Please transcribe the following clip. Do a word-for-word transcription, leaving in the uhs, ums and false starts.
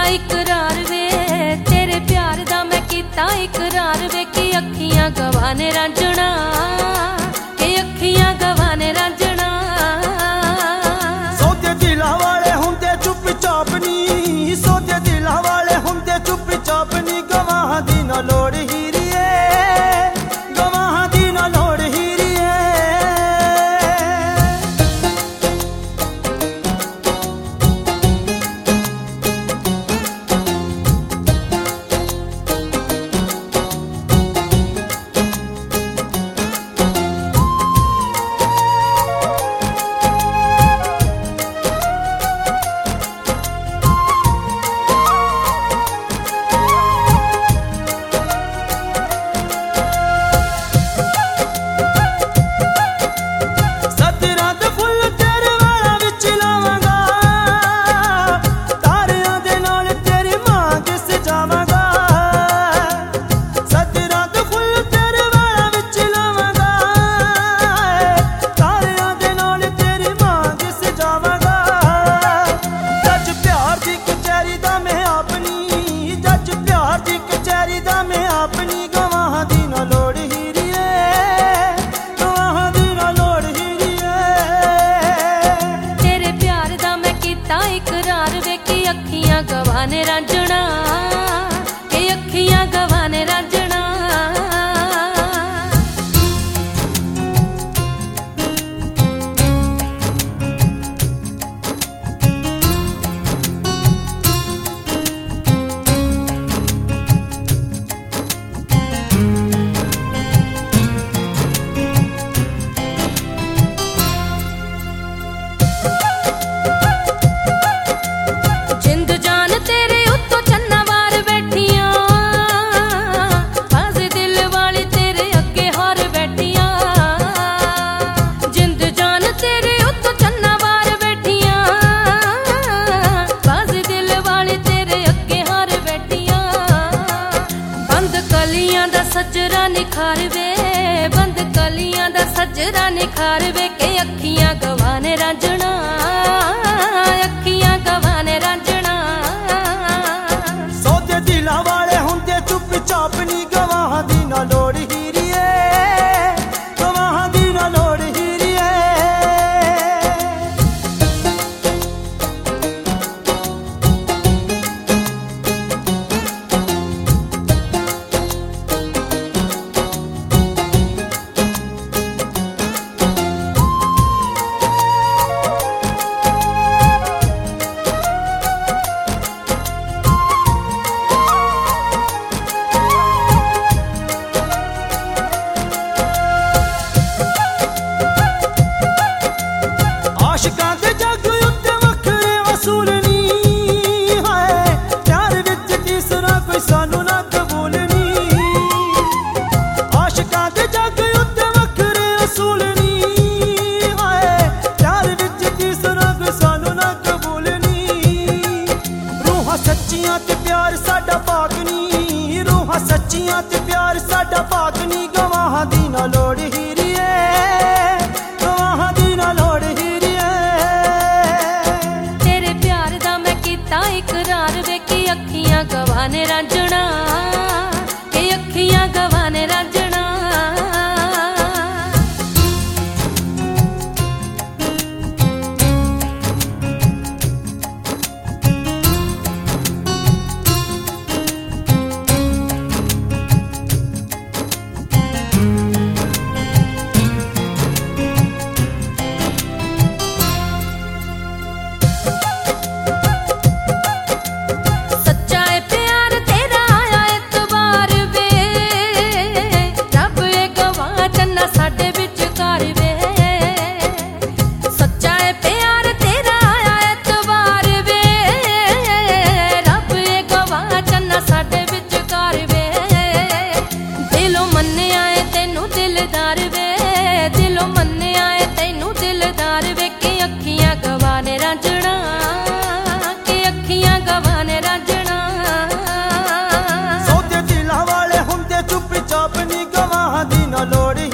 इकरार वे, तेरे प्यार दा मैं कीता इकरार वे कि अखियां गवाने रांझना, कि अखियां गवाने रांझना। सोते दिला वाले हुंदे चुप चाप नी, सोते दिला वाले हुंदे चुप चाप नी, गवाह दी ना लोड़ हीरिए, गवाह दी ना लोड़ हीरिए। अपनी गवाह दी ना लोड़ हीरिए, गवाह दी ना लोड़ हीरिए। तेरे प्यार दा मैं कीता इकरार वे कि अखियां गवाने रांझना, कि अखियां गवाने रांझना। सजरा निखार वे, बंद कलियां दा सजरा निखार वे कि अखियां गवाने रांझना, अखियां गवाने रांझना। सोते दिला वाले हुंदे चुप चाप नी, गवाह दी ना लोड़ हीरिए, गवाह दी ना लोड़ हीरिए। आशिकां दे जग उत्ते वखरे वसूल नी है, प्यार विच तीसरा कोई सानू ना कबूल नी। आशिकां दे जग उत्ते वखरे वसूल नी है, प्यार विच तीसरा कोई सानू ना कबूल नी। रूहां सच्चियां ते प्यार साडा पाक नी, रूहां सच्चियां ते प्यार साडा पाक नी, गवाह दी ना लोड़ हीरिए, गवाह दी ना लोड़ हीरिए। इकरार वे कि अखियां गवाने रांझना, कि अखियां गवाने रांझना। दी ना लोड़